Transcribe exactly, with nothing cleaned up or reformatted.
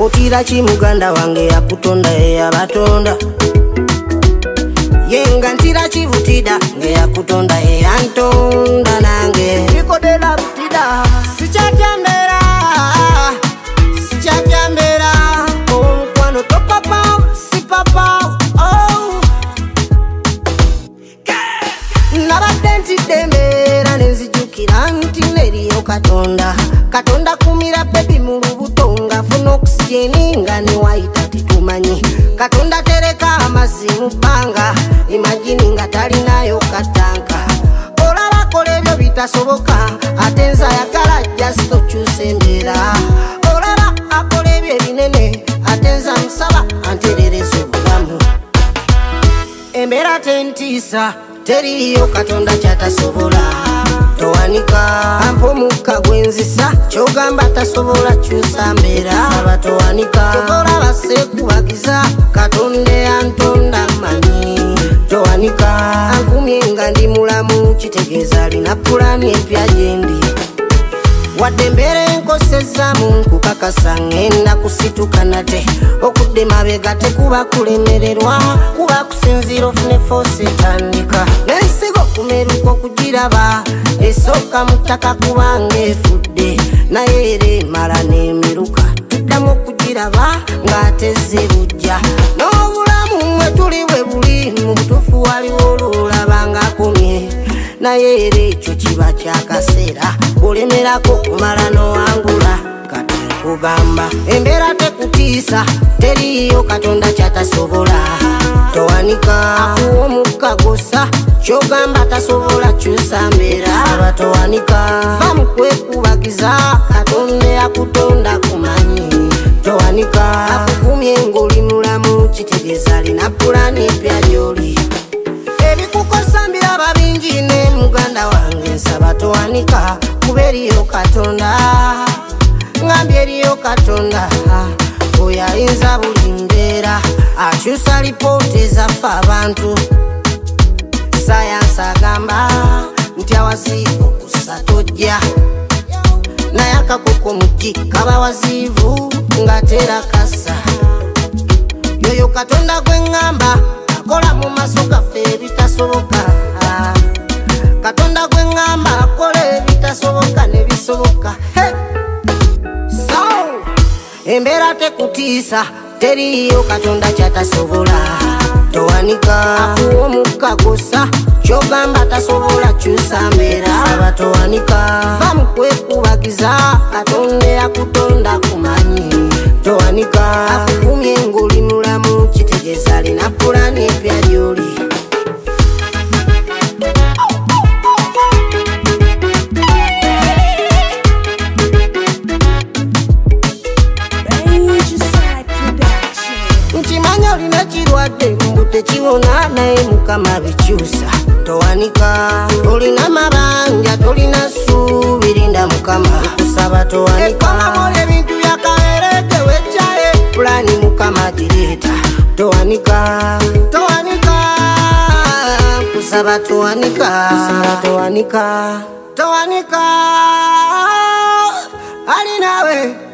otira chi muganda wange yakutonda ya batonda yenga ntira chi butida nge yakutonda ya antonda nange nikodela butida sichatyambera sichatyambera oh kwano to papa si papa oh nabadenti dembera nenzijukira nti neriyo katonda katonda kumira baby mulubutonga funo oxygen ngani waita titumanyi katonda tereka amazimu panga imagine nga talinayo katanka olaba kolebyo bitasoboka atenza yakala just tochusembera olaba akolebyo binene atenza msaba anterereza obulamu embera tentisa teriyo katonda kyatasobola towanika ampomuka gwenzisa kyogamba tasobola kyusa mbeera saba towanika tokola basekubagiza katonde antonda manyi towanika ankumye nga ndi mulamu kitegeeza alina pulani empya gyendi wadde mbeera enkosezaamu nkukakasa ngenda kusituka nate okudde mabega tekuba kulemererwa kuba kusinziira ofune foosi etandika n'ensigo kumeruka okugiraba esooka mu ttaka kubanga efudde naye era emala n'emiruka tuddamu okugiraba ng'atezze lujja n'obulamu mwe tuli bwe buli mu butuufu waliwo olwolaba ng'akomye naye era ekyo kiba kyakaseera olemerako kumala n'owangula kati nkugamba embeera tekutiisa teriyo katonda kyatasobola towanika akuwa omukagosa kyogamba tasobola kyusa mbeera saba towanika va mukwekubagiza katonda yakutonda kumanyi towanika akukumye ng'oli mulamu kitegeeza alina pulani empya gy'oli ebikukosa mbiraba bingi ne muganda wange nsaba towanika kuba eriyo katonda ngambye eriyo katonda oyo ayinza buli mbeera akyusa lipoota ezaffe abantu sayansi agamba nti awaziivu okussa tojja naye akakoko mugi kaba waziivu ng'ateera kassa yoyo katonda gwe ŋŋamba akola mu maaso gaffe ebitasoboka katonda gwe ŋŋamba akola ebitasoboka ne bisoboka so embeera tekutiisa teriyo katonda kyatasobola towanika akuwa omukagosa kyogamba tasobola kyusa mbeera saba towanika va mukwekubagiza katonda yakutonda kumanyi towanika akukumye ng'oli mulamu kitegeeza alina pulani empya gy'oli nkimanya olina kirwadde mbu tekiwona naye mukama bikyusa towanika tolina mabanja tolina ssuubi linda mukama kusaba towanika ekolamu ebintu byakaereke wejjaye pulani mukama gireeta towanika towanika kusaba towanika kusaba towanika towanika ali nawe